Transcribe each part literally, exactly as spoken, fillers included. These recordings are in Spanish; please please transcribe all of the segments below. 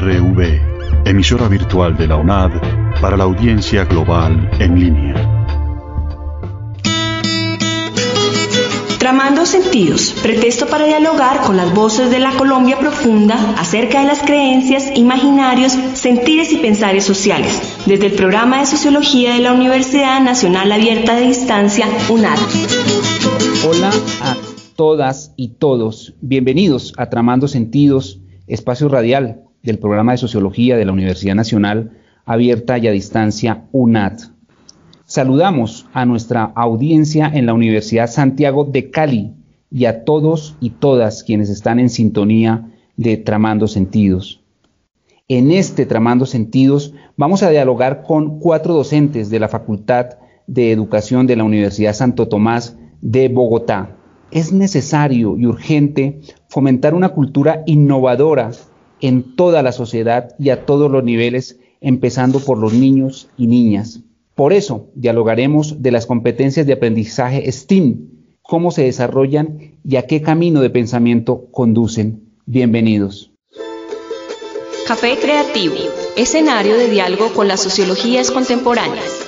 R V, emisora virtual de la UNAD para la audiencia global en línea. Tramando Sentidos, pretexto para dialogar con las voces de la Colombia profunda acerca de las creencias, imaginarios, sentires y pensares sociales, desde el programa de Sociología de la Universidad Nacional Abierta de Distancia, UNAD. Hola a todas y todos, bienvenidos a Tramando Sentidos, espacio radial del programa de Sociología de la Universidad Nacional Abierta y a Distancia, UNAD. Saludamos a nuestra audiencia en la Universidad Santiago de Cali y a todos y todas quienes están en sintonía de Tramando Sentidos. En este Tramando Sentidos vamos a dialogar con cuatro docentes de la Facultad de Educación de la Universidad Santo Tomás de Bogotá. Es necesario y urgente fomentar una cultura innovadora en toda la sociedad y a todos los niveles, empezando por los niños y niñas. Por eso, dialogaremos de las competencias de aprendizaje STEAM, cómo se desarrollan y a qué camino de pensamiento conducen. Bienvenidos. Café Creativo, escenario de diálogo con las sociologías contemporáneas.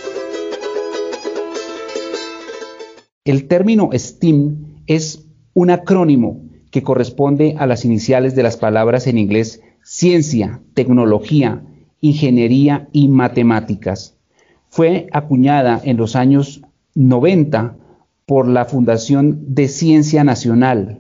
El término STEAM es un acrónimo que corresponde a las iniciales de las palabras en inglés ciencia, tecnología, ingeniería y matemáticas. Fue acuñada en los años noventa por la Fundación de Ciencia Nacional,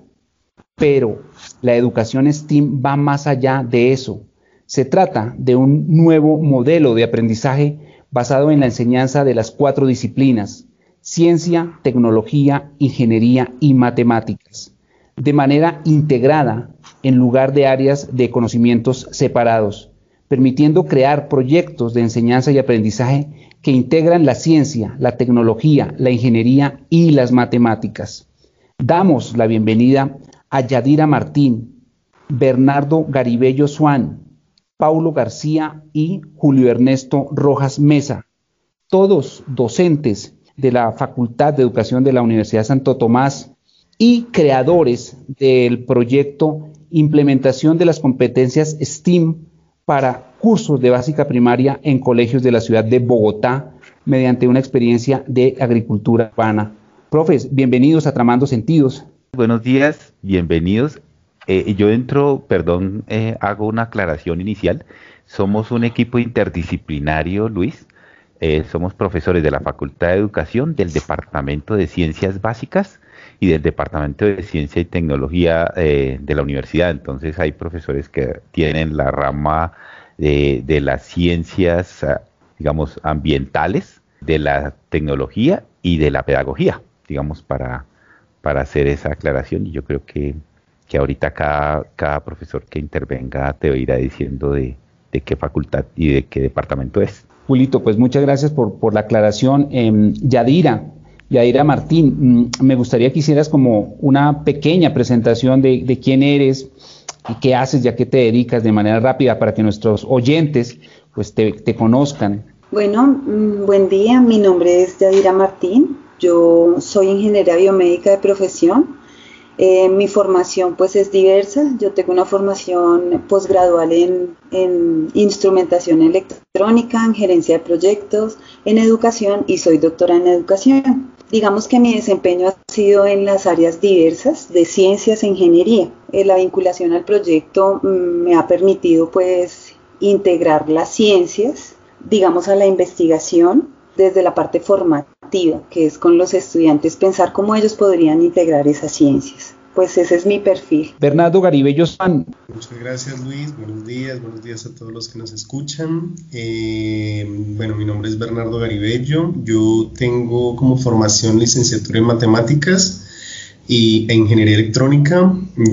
pero la educación STEAM va más allá de eso. Se trata de un nuevo modelo de aprendizaje basado en la enseñanza de las cuatro disciplinas: ciencia, tecnología, ingeniería y matemáticas, de manera integrada en lugar de áreas de conocimientos separados, permitiendo crear proyectos de enseñanza y aprendizaje que integran la ciencia, la tecnología, la ingeniería y las matemáticas. Damos la bienvenida a Yadira Martín, Bernardo Garibello Swan, Paulo García y Julio Ernesto Rojas Mesa, todos docentes de la Facultad de Educación de la Universidad Santo Tomás y creadores del proyecto Implementación de las competencias STEAM para cursos de básica primaria en colegios de la ciudad de Bogotá mediante una experiencia de agricultura urbana. Profes, bienvenidos a Tramando Sentidos. Buenos días, bienvenidos. Eh, yo entro, perdón, eh, hago una aclaración inicial. Somos un equipo interdisciplinario, Luis. Eh, somos profesores de la Facultad de Educación, del Departamento de Ciencias Básicas y del Departamento de Ciencia y Tecnología eh, de la universidad. Entonces hay profesores que tienen la rama de, de las ciencias, digamos, ambientales, de la tecnología y de la pedagogía, digamos, para, para hacer esa aclaración. Y yo creo que, que ahorita cada, cada profesor que intervenga te irá diciendo de, de qué facultad y de qué departamento es. Julito, pues muchas gracias por, por la aclaración. Eh, Yadira, Yadira Martín, me gustaría que hicieras como una pequeña presentación de, de quién eres y qué haces y a qué te dedicas de manera rápida para que nuestros oyentes pues te, te conozcan. Bueno, buen día, mi nombre es Yadira Martín, yo soy ingeniera biomédica de profesión. Eh, mi formación pues es diversa. Yo tengo una formación posgradual en, en instrumentación electrónica, en gerencia de proyectos, en educación y soy doctora en educación. Digamos que mi desempeño ha sido en las áreas diversas de ciencias e ingeniería. Eh, la vinculación al proyecto mm, me ha permitido pues integrar las ciencias, digamos, a la investigación desde la parte formativa, que es con los estudiantes pensar cómo ellos podrían integrar esas ciencias. Pues ese es mi perfil. Bernardo Garibello Swan. Muchas gracias, Luis. Buenos días, buenos días a todos los que nos escuchan. Eh, bueno, mi nombre es Bernardo Garibello. Yo tengo como formación licenciatura en matemáticas y e ingeniería electrónica.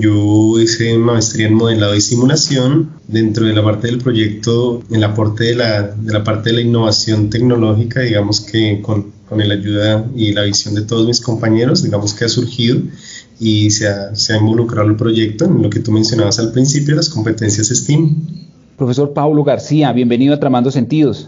Yo hice maestría en modelado y simulación. Dentro de la parte del proyecto, en la parte de la, de la parte de la innovación tecnológica, digamos que con, con la ayuda y la visión de todos mis compañeros, digamos que ha surgido y se ha, se ha involucrado el proyecto en lo que tú mencionabas al principio, las competencias STEAM. Profesor Paulo García, bienvenido a Tramando Sentidos.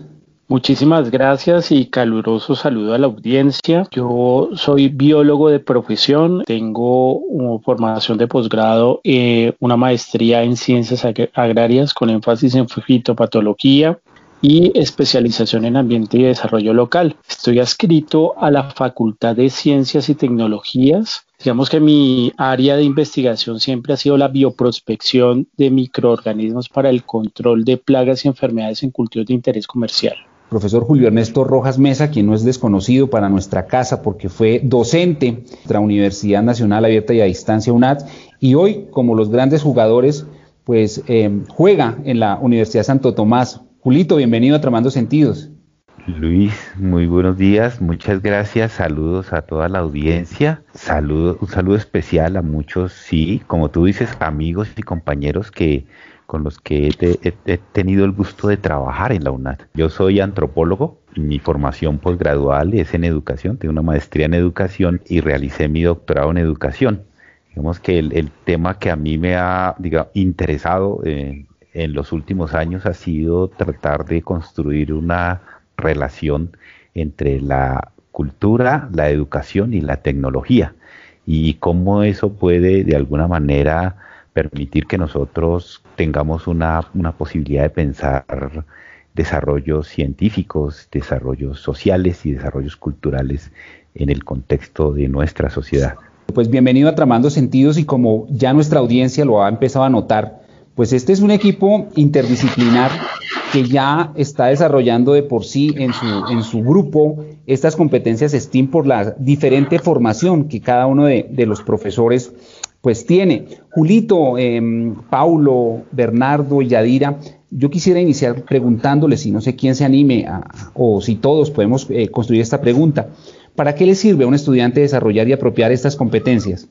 Muchísimas gracias y caluroso saludo a la audiencia. Yo soy biólogo de profesión, tengo una formación de posgrado, eh, una maestría en ciencias ag- agrarias con énfasis en fitopatología y especialización en ambiente y desarrollo local. Estoy adscrito a la Facultad de Ciencias y Tecnologías. Digamos que mi área de investigación siempre ha sido la bioprospección de microorganismos para el control de plagas y enfermedades en cultivos de interés comercial. Profesor Julio Ernesto Rojas Mesa, quien no es desconocido para nuestra casa porque fue docente de nuestra Universidad Nacional Abierta y a Distancia UNAD, y hoy, como los grandes jugadores, pues eh, juega en la Universidad Santo Tomás. Julito, bienvenido a Tramando Sentidos. Luis, muy buenos días, muchas gracias, saludos a toda la audiencia, saludo, un saludo especial a muchos, sí, como tú dices, amigos y compañeros que con los que he, te, he, he tenido el gusto de trabajar en la UNAD. Yo soy antropólogo, mi formación posgradual es en educación, tengo una maestría en educación y realicé mi doctorado en educación. Digamos que el, el tema que a mí me ha digamos, interesado eh, en los últimos años ha sido tratar de construir una relación entre la cultura, la educación y la tecnología, y cómo eso puede de alguna manera permitir que nosotros tengamos una, una posibilidad de pensar desarrollos científicos, desarrollos sociales y desarrollos culturales en el contexto de nuestra sociedad. Pues bienvenido a Tramando Sentidos, y como ya nuestra audiencia lo ha empezado a notar, pues este es un equipo interdisciplinar que ya está desarrollando de por sí en su, en su grupo estas competencias STEAM por la diferente formación que cada uno de, de los profesores pues tiene. Julito, eh, Paulo, Bernardo y Yadira, yo quisiera iniciar preguntándoles, y no sé quién se anime a, o si todos podemos eh, construir esta pregunta: ¿para qué le sirve a un estudiante desarrollar y apropiar estas competencias?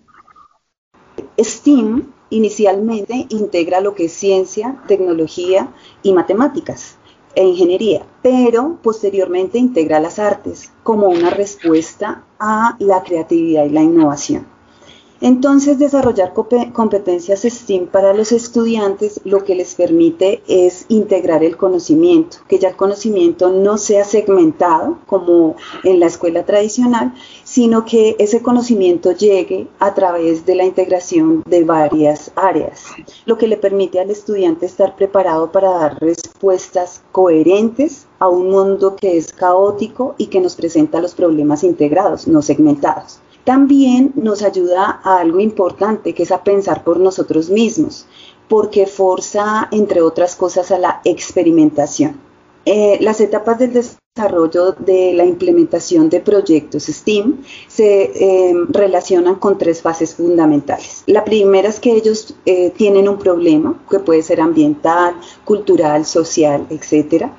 STEAM inicialmente integra lo que es ciencia, tecnología y matemáticas e ingeniería, pero posteriormente integra las artes como una respuesta a la creatividad y la innovación. Entonces, desarrollar competencias STEAM para los estudiantes lo que les permite es integrar el conocimiento, que ya el conocimiento no sea segmentado como en la escuela tradicional, sino que ese conocimiento llegue a través de la integración de varias áreas, lo que le permite al estudiante estar preparado para dar respuestas coherentes a un mundo que es caótico y que nos presenta los problemas integrados, no segmentados. También nos ayuda a algo importante, que es a pensar por nosotros mismos, porque forza, entre otras cosas, a la experimentación. Eh, las etapas del desarrollo de la implementación de proyectos STEAM se eh, relacionan con tres fases fundamentales. La primera es que ellos eh, tienen un problema, que puede ser ambiental, cultural, social, etcétera.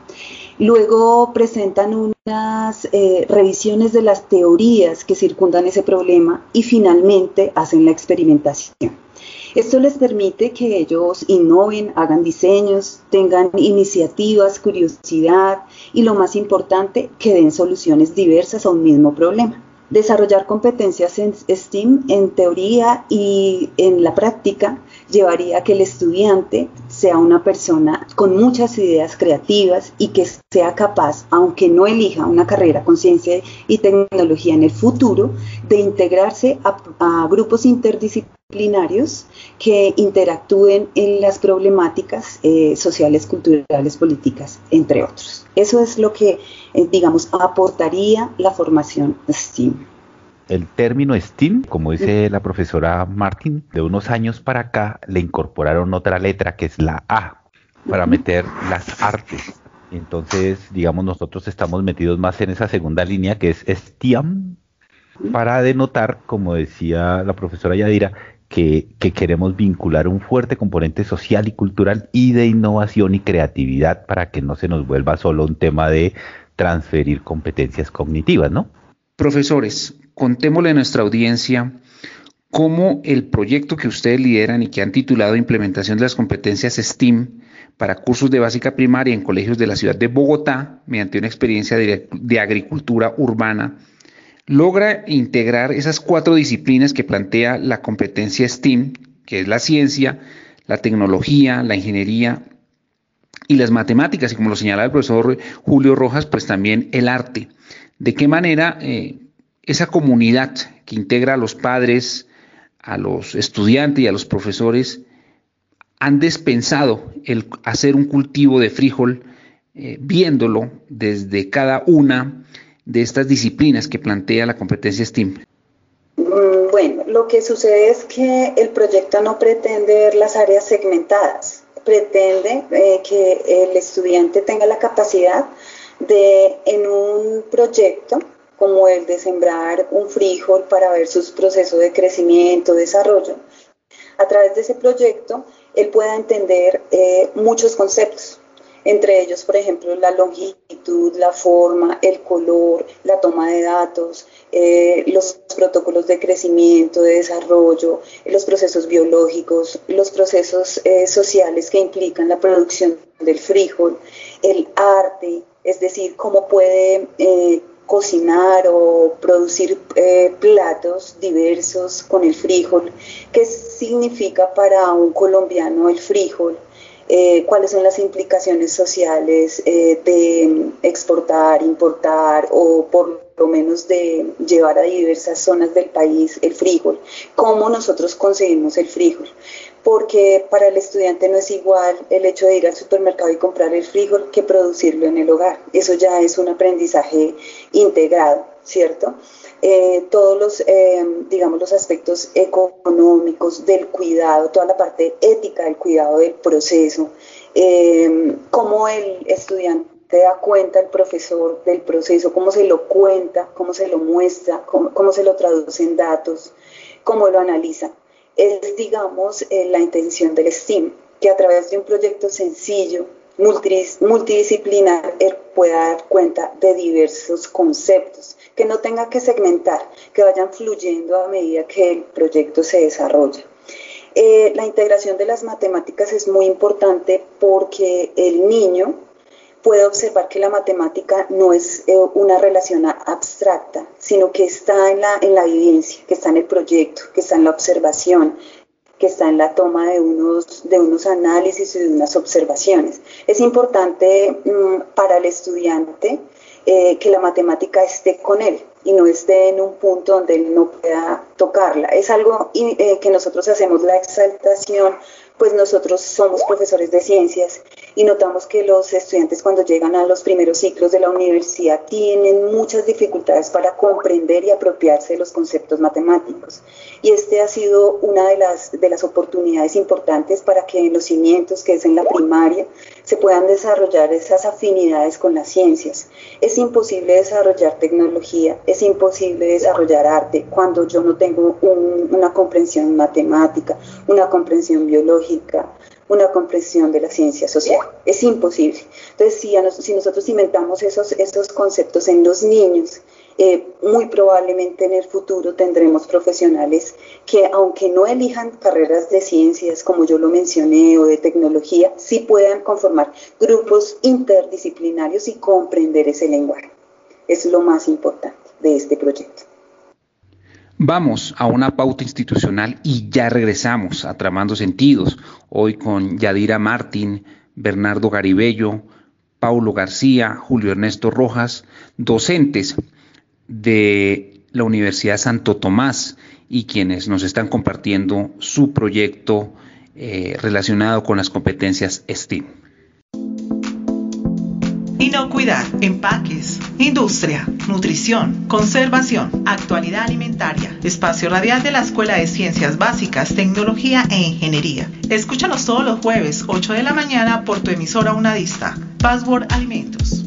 Luego presentan unas eh, revisiones de las teorías que circundan ese problema y finalmente hacen la experimentación. Esto les permite que ellos innoven, hagan diseños, tengan iniciativas, curiosidad y, lo más importante, que den soluciones diversas a un mismo problema. Desarrollar competencias en STEAM en teoría y en la práctica llevaría a que el estudiante sea una persona con muchas ideas creativas y que sea capaz, aunque no elija una carrera con ciencia y tecnología en el futuro, de integrarse a, a grupos interdisciplinarios que interactúen en las problemáticas eh, sociales, culturales, políticas, entre otros. Eso es lo que, eh, digamos, aportaría la formación STEAM. El término STEAM, como dice la profesora Martín, de unos años para acá le incorporaron otra letra que es la A, para meter las artes. Entonces, digamos, nosotros estamos metidos más en esa segunda línea que es STEAM, para denotar, como decía la profesora Yadira, que, que queremos vincular un fuerte componente social y cultural y de innovación y creatividad para que no se nos vuelva solo un tema de transferir competencias cognitivas, ¿no? Profesores, contémosle a nuestra audiencia cómo el proyecto que ustedes lideran y que han titulado Implementación de las competencias STEAM para cursos de básica primaria en colegios de la ciudad de Bogotá, mediante una experiencia de, de agricultura urbana, logra integrar esas cuatro disciplinas que plantea la competencia STEAM, que es la ciencia, la tecnología, la ingeniería y las matemáticas, y como lo señalaba el profesor Julio Rojas, pues también el arte. ¿De qué manera eh, esa comunidad que integra a los padres, a los estudiantes y a los profesores han despensado el hacer un cultivo de frijol, eh, viéndolo desde cada una de estas disciplinas que plantea la competencia STEAM? Bueno, lo que sucede es que el proyecto no pretende ver las áreas segmentadas, pretende eh, que el estudiante tenga la capacidad de, en un proyecto como el de sembrar un frijol para ver sus procesos de crecimiento, desarrollo, a través de ese proyecto él pueda entender eh, muchos conceptos. Entre ellos, por ejemplo, la longitud, la forma, el color, la toma de datos, eh, los protocolos de crecimiento, de desarrollo, los procesos biológicos, los procesos eh, sociales que implican la producción del frijol, el arte, es decir, cómo puede eh, cocinar o producir eh, platos diversos con el frijol, qué significa para un colombiano el frijol, Eh, cuáles son las implicaciones sociales eh, de exportar, importar o por lo menos de llevar a diversas zonas del país el frijol, cómo nosotros conseguimos el frijol, porque para el estudiante no es igual el hecho de ir al supermercado y comprar el frijol que producirlo en el hogar. Eso ya es un aprendizaje integrado, ¿cierto? Eh, todos los, eh, digamos, los aspectos económicos del cuidado, toda la parte ética del cuidado del proceso, eh, cómo el estudiante da cuenta al profesor del proceso, cómo se lo cuenta, cómo se lo muestra, cómo, cómo se lo traduce en datos, cómo lo analiza. Es, digamos, eh, la intención del STEAM, que a través de un proyecto sencillo, multidisciplinar, él pueda dar cuenta de diversos conceptos, que no tenga que segmentar, que vayan fluyendo a medida que el proyecto se desarrolla. Eh, la integración de las matemáticas es muy importante porque el niño puede observar que la matemática no es eh, una relación abstracta, sino que está en la, en la vivencia, que está en el proyecto, que está en la observación, que está en la toma de unos, de unos análisis y de unas observaciones. Es importante mmm, para el estudiante eh, que la matemática esté con él y no esté en un punto donde él no pueda tocarla. Es algo eh, que nosotros hacemos la exaltación, pues nosotros somos profesores de ciencias y notamos que los estudiantes cuando llegan a los primeros ciclos de la universidad tienen muchas dificultades para comprender y apropiarse de los conceptos matemáticos. Y este ha sido una de las, de las oportunidades importantes para que en los cimientos, que es en la primaria, se puedan desarrollar esas afinidades con las ciencias. Es imposible desarrollar tecnología, es imposible desarrollar arte cuando yo no tengo un, una comprensión matemática, una comprensión biológica, una comprensión de la ciencia social. Es imposible. Entonces, si, a nos, si nosotros inventamos esos, esos conceptos en los niños, eh, muy probablemente en el futuro tendremos profesionales que, aunque no elijan carreras de ciencias, como yo lo mencioné, o de tecnología, sí puedan conformar grupos interdisciplinarios y comprender ese lenguaje. Es lo más importante de este proyecto. Vamos a una pauta institucional y ya regresamos a Tramando Sentidos, hoy con Yadira Martín, Bernardo Garibello, Paulo García, Julio Ernesto Rojas, docentes de la Universidad Santo Tomás y quienes nos están compartiendo su proyecto eh, relacionado con las competencias STEAM. Inocuidad, empaques, industria, nutrición, conservación, actualidad alimentaria. Espacio radial de la Escuela de Ciencias Básicas, Tecnología e Ingeniería. Escúchanos todos los jueves, ocho de la mañana, por tu emisora unadista. Password Alimentos.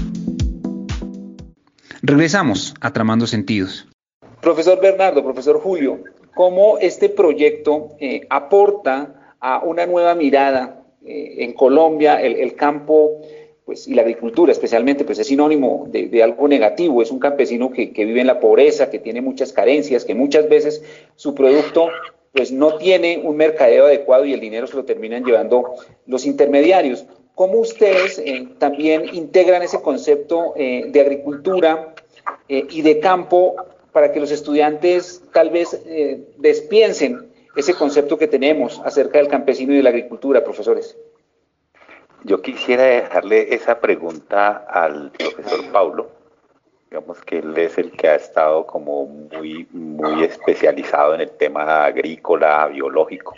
Regresamos a Tramando Sentidos. Profesor Bernardo, profesor Julio, ¿cómo este proyecto eh, aporta a una nueva mirada eh, en Colombia? El, el campo pues, y la agricultura especialmente pues, es sinónimo de, de algo negativo. Es un campesino que, que vive en la pobreza, que tiene muchas carencias, que muchas veces su producto pues, no tiene un mercadeo adecuado y el dinero se lo terminan llevando los intermediarios. ¿Cómo ustedes eh, también integran ese concepto eh, de agricultura eh, y de campo para que los estudiantes tal vez eh, despiensen ese concepto que tenemos acerca del campesino y de la agricultura, profesores? Yo quisiera dejarle esa pregunta al profesor Paulo. Digamos que él es el que ha estado como muy, muy especializado en el tema agrícola, biológico.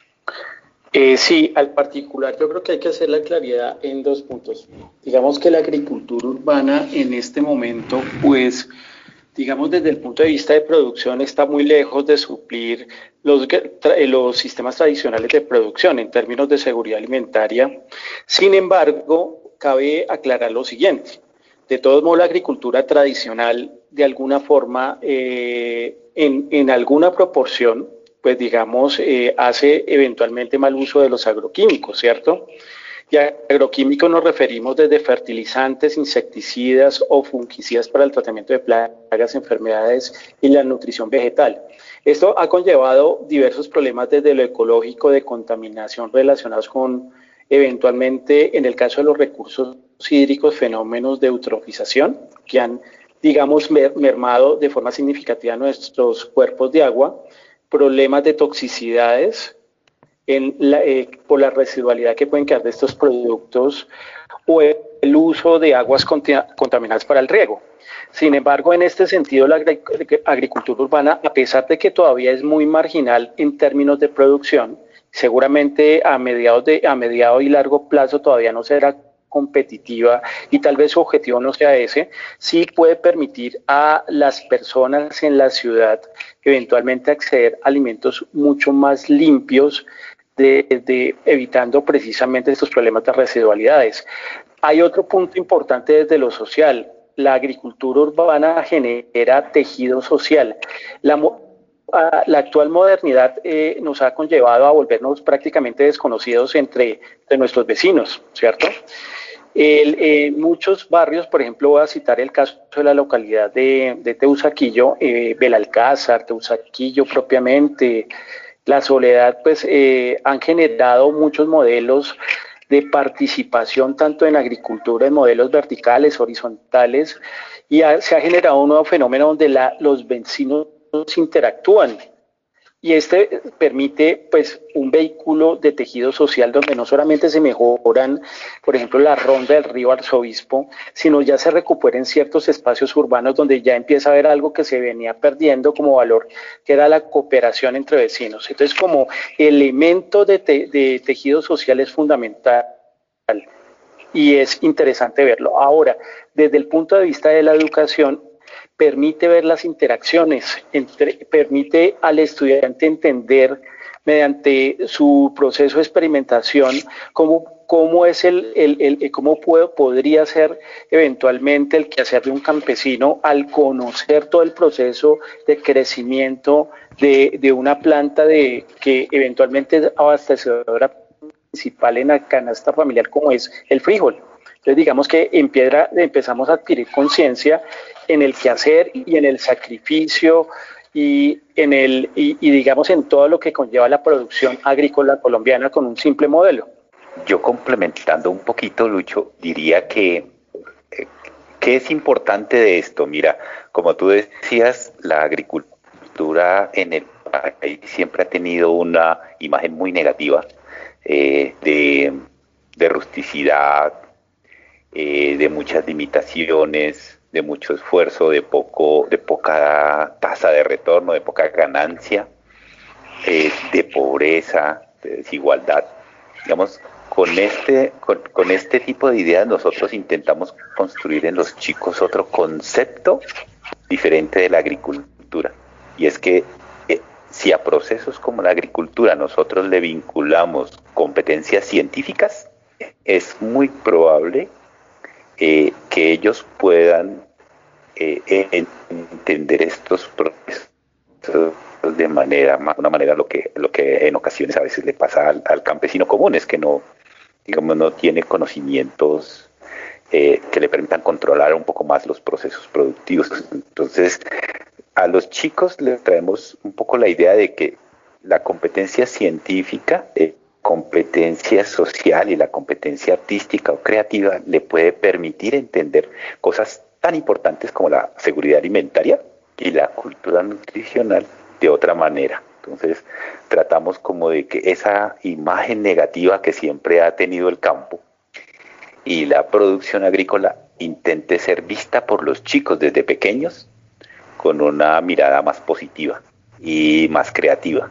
Eh, sí, al particular yo creo que hay que hacer la claridad en dos puntos. Digamos que la agricultura urbana en este momento, pues, digamos desde el punto de vista de producción está muy lejos de suplir los, los sistemas tradicionales de producción en términos de seguridad alimentaria. Sin embargo, cabe aclarar lo siguiente. De todos modos, la agricultura tradicional, de alguna forma, eh, en, en alguna proporción, pues digamos, eh, hace eventualmente mal uso de los agroquímicos, ¿cierto? Y a agroquímicos nos referimos desde fertilizantes, insecticidas o fungicidas para el tratamiento de plagas, enfermedades y la nutrición vegetal. Esto ha conllevado diversos problemas desde lo ecológico de contaminación relacionados con, eventualmente, en el caso de los recursos hídricos, fenómenos de eutrofización que han, digamos, mermado de forma significativa nuestros cuerpos de agua, problemas de toxicidades en la, eh, por la residualidad que pueden quedar de estos productos o el uso de aguas contaminadas para el riego. Sin embargo, en este sentido, la agricultura urbana, a pesar de que todavía es muy marginal en términos de producción, seguramente a mediados de, a mediado y largo plazo todavía no será competitiva y tal vez su objetivo no sea ese, sí puede permitir a las personas en la ciudad eventualmente acceder a alimentos mucho más limpios, de, de, evitando precisamente estos problemas de residualidades. Hay otro punto importante desde lo social. La agricultura urbana genera tejido social. La, la actual modernidad eh, nos ha conllevado a volvernos prácticamente desconocidos entre, entre nuestros vecinos, ¿cierto? En eh, muchos barrios, por ejemplo, voy a citar el caso de la localidad de, de Teusaquillo, eh, Belalcázar, Teusaquillo propiamente, La Soledad, pues eh, han generado muchos modelos de participación tanto en agricultura, en modelos verticales, horizontales, y ha, se ha generado un nuevo fenómeno donde la, los vecinos interactúan. Y este permite pues un vehículo de tejido social donde no solamente se mejoran, por ejemplo, la ronda del río Arzobispo, sino ya se recuperen ciertos espacios urbanos donde ya empieza a haber algo que se venía perdiendo como valor, que era la cooperación entre vecinos. Entonces, como elemento de, te, de tejido social es fundamental y es interesante verlo. Ahora, desde el punto de vista de la educación, permite ver las interacciones, entre, permite al estudiante entender mediante su proceso de experimentación cómo, cómo es el, el, el cómo puede, podría ser eventualmente el quehacer de un campesino al conocer todo el proceso de crecimiento de, de una planta de, que eventualmente es abastecedora principal en la canasta familiar como es el frijol. Entonces digamos que en Piedra empezamos a adquirir conciencia en el quehacer y en el sacrificio y en el y, y digamos en todo lo que conlleva la producción agrícola colombiana con un simple modelo. Yo complementando un poquito, Lucho, diría que eh, ¿qué es importante de esto? Mira, como tú decías, la agricultura en el país siempre ha tenido una imagen muy negativa eh, de, de rusticidad, eh, de muchas limitaciones, de mucho esfuerzo, de poco, de poca tasa de retorno, de poca ganancia, eh, de pobreza, de desigualdad. Digamos, con este, con, con este tipo de ideas nosotros intentamos construir en los chicos otro concepto diferente de la agricultura. Y es que eh, si a procesos como la agricultura nosotros le vinculamos competencias científicas, es muy probable Eh, que ellos puedan eh, entender estos procesos de manera, una manera lo que, lo que en ocasiones a veces le pasa al, al campesino común, es que no, digamos, no tiene conocimientos eh, que le permitan controlar un poco más los procesos productivos. Entonces, a los chicos les traemos un poco la idea de que la competencia científica eh, competencia social y la competencia artística o creativa le puede permitir entender cosas tan importantes como la seguridad alimentaria y la cultura nutricional de otra manera. Entonces tratamos como de que esa imagen negativa que siempre ha tenido el campo y la producción agrícola intente ser vista por los chicos desde pequeños con una mirada más positiva y más creativa.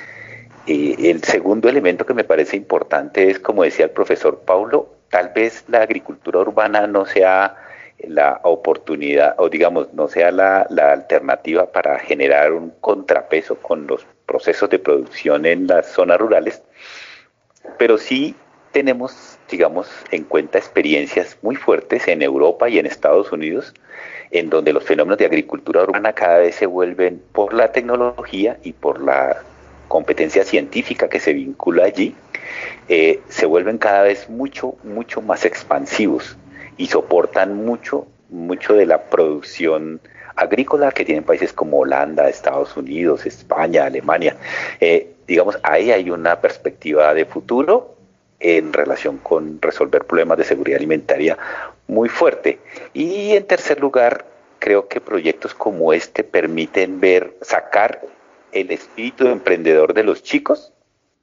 Y el segundo elemento que me parece importante es, como decía el profesor Paulo, tal vez la agricultura urbana no sea la oportunidad, o digamos, no sea la, la alternativa para generar un contrapeso con los procesos de producción en las zonas rurales, pero sí tenemos, digamos, en cuenta experiencias muy fuertes en Europa y en Estados Unidos, en donde los fenómenos de agricultura urbana cada vez se vuelven, por la tecnología y por la competencia científica que se vincula allí, eh, se vuelven cada vez mucho, mucho más expansivos y soportan mucho, mucho de la producción agrícola que tienen países como Holanda, Estados Unidos, España, Alemania. Eh, digamos, ahí hay una perspectiva de futuro en relación con resolver problemas de seguridad alimentaria muy fuerte. Y en tercer lugar, creo que proyectos como este permiten ver, sacar el espíritu emprendedor de los chicos,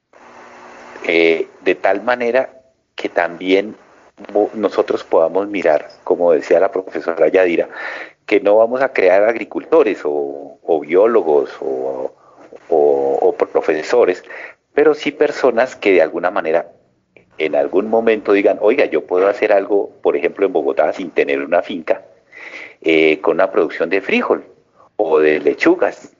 eh, de tal manera que también nosotros podamos mirar, como decía la profesora Yadira, que no vamos a crear agricultores o, o biólogos o, o, o profesores, pero sí personas que de alguna manera en algún momento digan, oiga, yo puedo hacer algo, por ejemplo, en Bogotá sin tener una finca, eh, con una producción de frijol o de lechugas,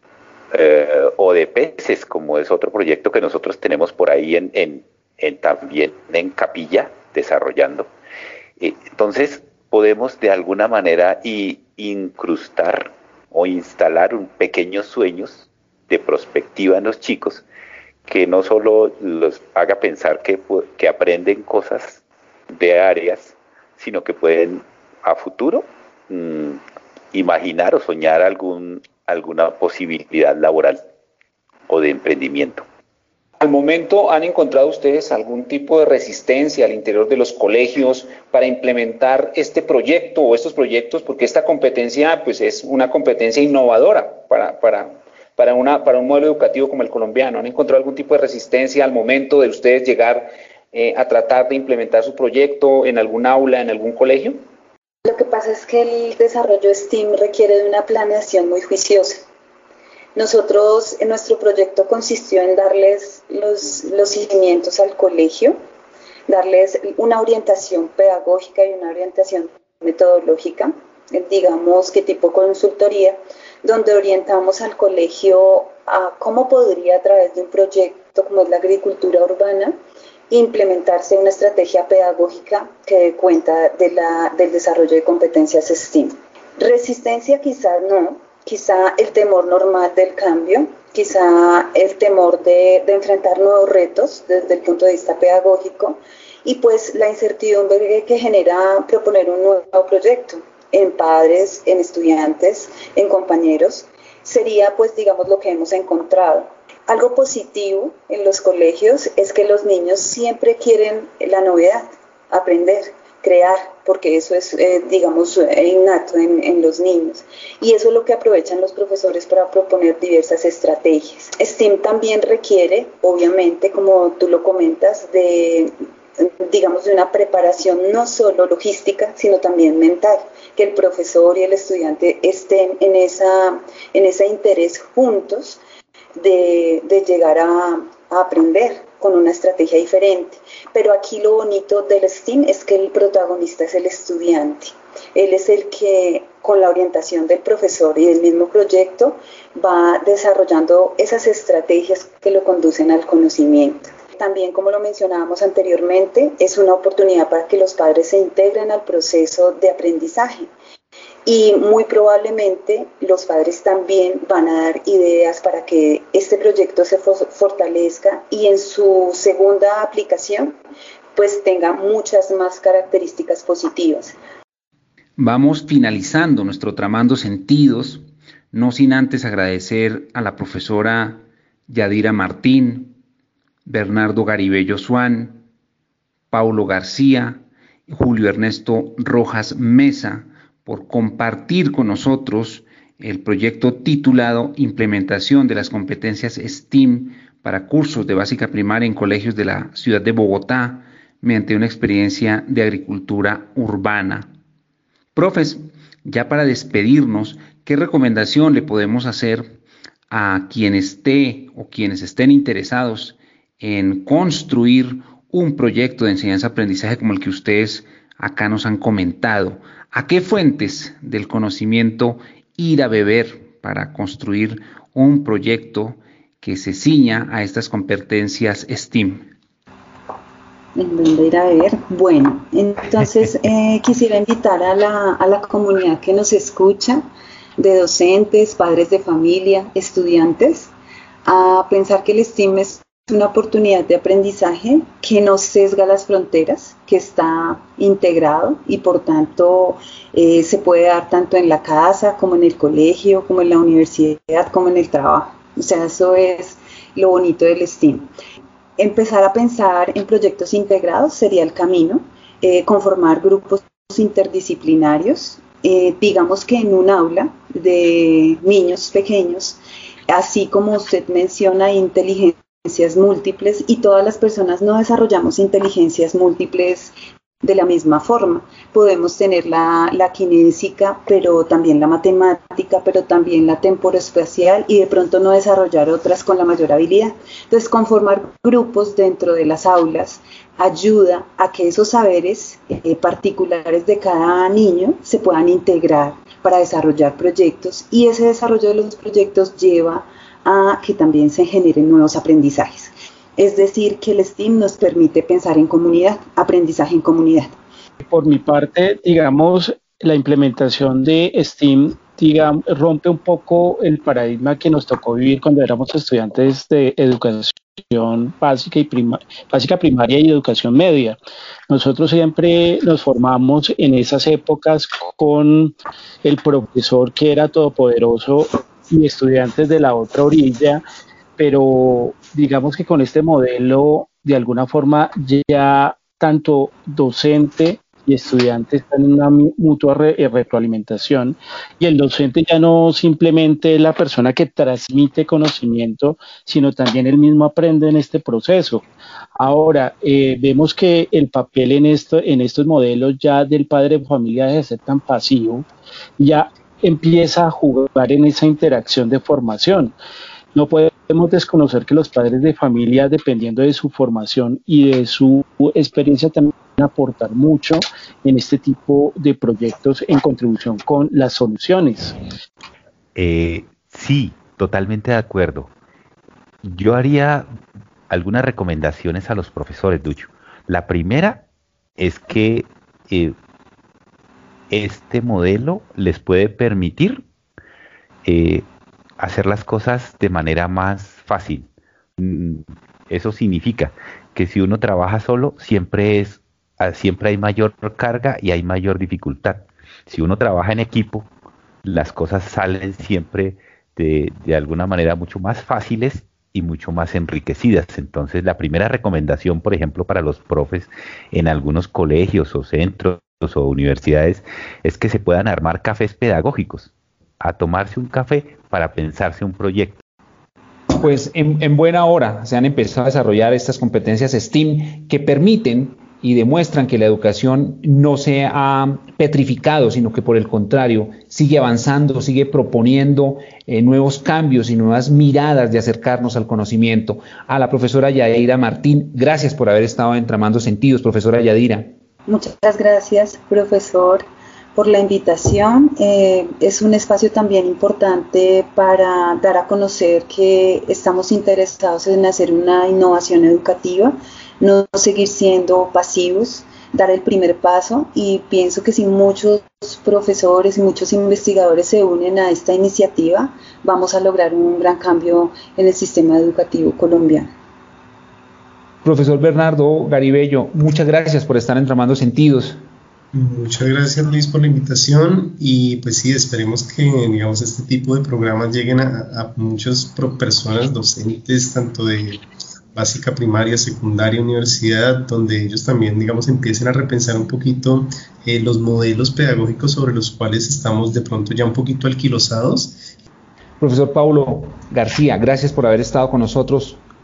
eh, o de peces, como es otro proyecto que nosotros tenemos por ahí en, en, en también en Capilla, desarrollando. Eh, entonces, podemos de alguna manera y incrustar o instalar un pequeños sueños de prospectiva en los chicos, que no solo los haga pensar que, que aprenden cosas de áreas, sino que pueden a futuro mmm, imaginar o soñar algún, alguna posibilidad laboral o de emprendimiento. ¿Al momento han encontrado ustedes algún tipo de resistencia al interior de los colegios para implementar este proyecto o estos proyectos? Porque esta competencia pues, es una competencia innovadora para, para, para, una, para un modelo educativo como el colombiano. ¿Han encontrado algún tipo de resistencia al momento de ustedes llegar eh, a tratar de implementar su proyecto en algún aula, en algún colegio? Lo que pasa es que el desarrollo STEAM requiere de una planeación muy juiciosa. Nosotros, en nuestro proyecto consistió en darles los, los cimientos al colegio, darles una orientación pedagógica y una orientación metodológica, digamos que tipo consultoría, donde orientamos al colegio a cómo podría a través de un proyecto como es la agricultura urbana, implementarse una estrategia pedagógica que dé cuenta de la, del desarrollo de competencias STEAM. Resistencia quizás no. Quizá el temor normal del cambio, quizá el temor de, de enfrentar nuevos retos desde el punto de vista pedagógico y pues la incertidumbre que genera proponer un nuevo proyecto en padres, en estudiantes, en compañeros, sería pues digamos lo que hemos encontrado. Algo positivo en los colegios es que los niños siempre quieren la novedad, aprender, crear, porque eso es, eh, digamos, innato en, en los niños. Y eso es lo que aprovechan los profesores para proponer diversas estrategias. STEAM también requiere, obviamente, como tú lo comentas, de, digamos, de una preparación no solo logística, sino también mental, que el profesor y el estudiante estén en, esa, en ese interés juntos de, de llegar a, a aprender con una estrategia diferente. Pero aquí lo bonito del STEAM es que el protagonista es el estudiante. Él es el que, con la orientación del profesor y del mismo proyecto, va desarrollando esas estrategias que lo conducen al conocimiento. También, como lo mencionábamos anteriormente, es una oportunidad para que los padres se integren al proceso de aprendizaje. Y muy probablemente los padres también van a dar ideas para que este proyecto se fortalezca y en su segunda aplicación pues tenga muchas más características positivas. Vamos finalizando nuestro Tramando Sentidos, no sin antes agradecer a la profesora Yadira Martín, Bernardo Garibello Swan, Paulo García, Julio Ernesto Rojas Mesa, por compartir con nosotros el proyecto titulado Implementación de las competencias STEAM para cursos de básica primaria en colegios de la ciudad de Bogotá, mediante una experiencia de agricultura urbana. Profes, ya para despedirnos, ¿qué recomendación le podemos hacer a quien esté o quienes estén interesados en construir un proyecto de enseñanza-aprendizaje como el que ustedes acá nos han comentado? ¿A qué fuentes del conocimiento ir a beber para construir un proyecto que se ciña a estas competencias STEAM? ¿En dónde ir a beber? Bueno, entonces eh, quisiera invitar a la, a la comunidad que nos escucha, de docentes, padres de familia, estudiantes, a pensar que el STEAM es una oportunidad de aprendizaje que no sesga las fronteras, que está integrado y por tanto eh, se puede dar tanto en la casa como en el colegio, como en la universidad, como en el trabajo. O sea, eso es lo bonito del STEAM. Empezar a pensar en proyectos integrados sería el camino, eh, conformar grupos interdisciplinarios, eh, digamos que en un aula de niños pequeños, así como usted menciona, inteligencias múltiples, y todas las personas no desarrollamos inteligencias múltiples de la misma forma. Podemos tener la, la kinésica, pero también la matemática, pero también la temporoespacial, y de pronto no desarrollar otras con la mayor habilidad. Entonces, conformar grupos dentro de las aulas ayuda a que esos saberes eh, particulares de cada niño se puedan integrar para desarrollar proyectos, y ese desarrollo de los proyectos lleva a que también se generen nuevos aprendizajes. Es decir, que el STEAM nos permite pensar en comunidad, aprendizaje en comunidad. Por mi parte, digamos, la implementación de STEAM digamos, rompe un poco el paradigma que nos tocó vivir cuando éramos estudiantes de educación básica, y prima, básica primaria y educación media. Nosotros siempre nos formamos en esas épocas con el profesor que era todopoderoso y estudiantes de la otra orilla, pero digamos que con este modelo, de alguna forma, ya tanto docente y estudiante están en una mutua re retroalimentación, y el docente ya no simplemente es la persona que transmite conocimiento, sino también él mismo aprende en este proceso. Ahora, eh, vemos que el papel en, esto, en estos modelos ya del padre de familia deja de ser tan pasivo, ya empieza a jugar en esa interacción de formación. No podemos desconocer que los padres de familia, dependiendo de su formación y de su experiencia, también van a aportar mucho en este tipo de proyectos en contribución con las soluciones. Eh, sí, totalmente de acuerdo. Yo haría algunas recomendaciones a los profesores, Ducho. La primera es que eh, este modelo les puede permitir eh, hacer las cosas de manera más fácil. Eso significa que si uno trabaja solo, siempre es, siempre hay mayor carga y hay mayor dificultad. Si uno trabaja en equipo, las cosas salen siempre de, de alguna manera mucho más fáciles y mucho más enriquecidas. Entonces, la primera recomendación, por ejemplo, para los profes en algunos colegios o centros o universidades, es que se puedan armar cafés pedagógicos, a tomarse un café para pensarse un proyecto. Pues en, en buena hora se han empezado a desarrollar estas competencias STEAM que permiten y demuestran que la educación no se ha petrificado, sino que por el contrario sigue avanzando, sigue proponiendo eh, nuevos cambios y nuevas miradas de acercarnos al conocimiento. A la profesora Yadira Martín, gracias por haber estado en Tramando Sentidos, profesora Yadira. Muchas gracias, profesor, por la invitación. Eh, es un espacio también importante para dar a conocer que estamos interesados en hacer una innovación educativa, no seguir siendo pasivos, dar el primer paso, y pienso que si muchos profesores y muchos investigadores se unen a esta iniciativa, vamos a lograr un gran cambio en el sistema educativo colombiano. Profesor Bernardo Garibello, muchas gracias por estar en Tramando Sentidos. Muchas gracias, Luis, por la invitación, y pues sí, esperemos que, digamos, este tipo de programas lleguen a, a muchas personas, docentes, tanto de básica, primaria, secundaria, universidad, donde ellos también, digamos, empiecen a repensar un poquito eh, los modelos pedagógicos sobre los cuales estamos de pronto ya un poquito alquilosados. Profesor Paulo García, gracias por haber estado con nosotros.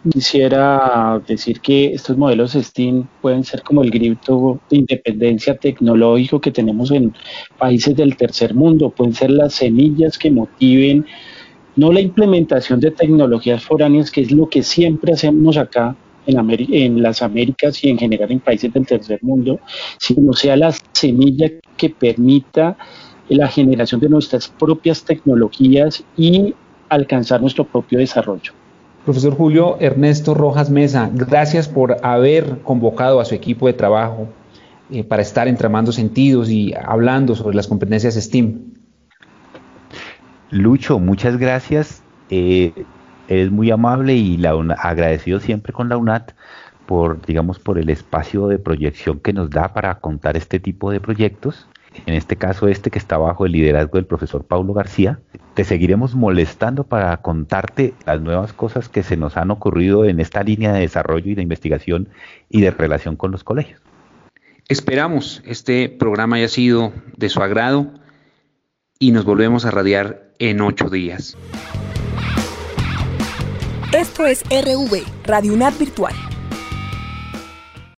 Quisiera decir que estos modelos STEAM pueden ser como el grito de independencia tecnológico que tenemos en países del tercer mundo, pueden ser las semillas que motiven no la implementación de tecnologías foráneas, que es lo que siempre hacemos acá en, Ameri- en las Américas y en general en países del tercer mundo, sino sea la semilla que permita la generación de nuestras propias tecnologías y alcanzar nuestro propio desarrollo. Profesor Julio Ernesto Rojas Mesa, gracias por haber convocado a su equipo de trabajo eh, para estar entramando sentidos y hablando sobre las competencias STEAM. Lucho, muchas gracias. Eh, eres muy amable y la UNA, agradecido siempre con la UNAD por, digamos, por el espacio de proyección que nos da para contar este tipo de proyectos. En este caso, este que está bajo el liderazgo del profesor Paulo García. Te seguiremos molestando para contarte las nuevas cosas que se nos han ocurrido en esta línea de desarrollo y de investigación y de relación con los colegios. Esperamos este programa haya sido de su agrado y nos volvemos a radiar en ocho días. Esto es R V, Radio UNAD Virtual.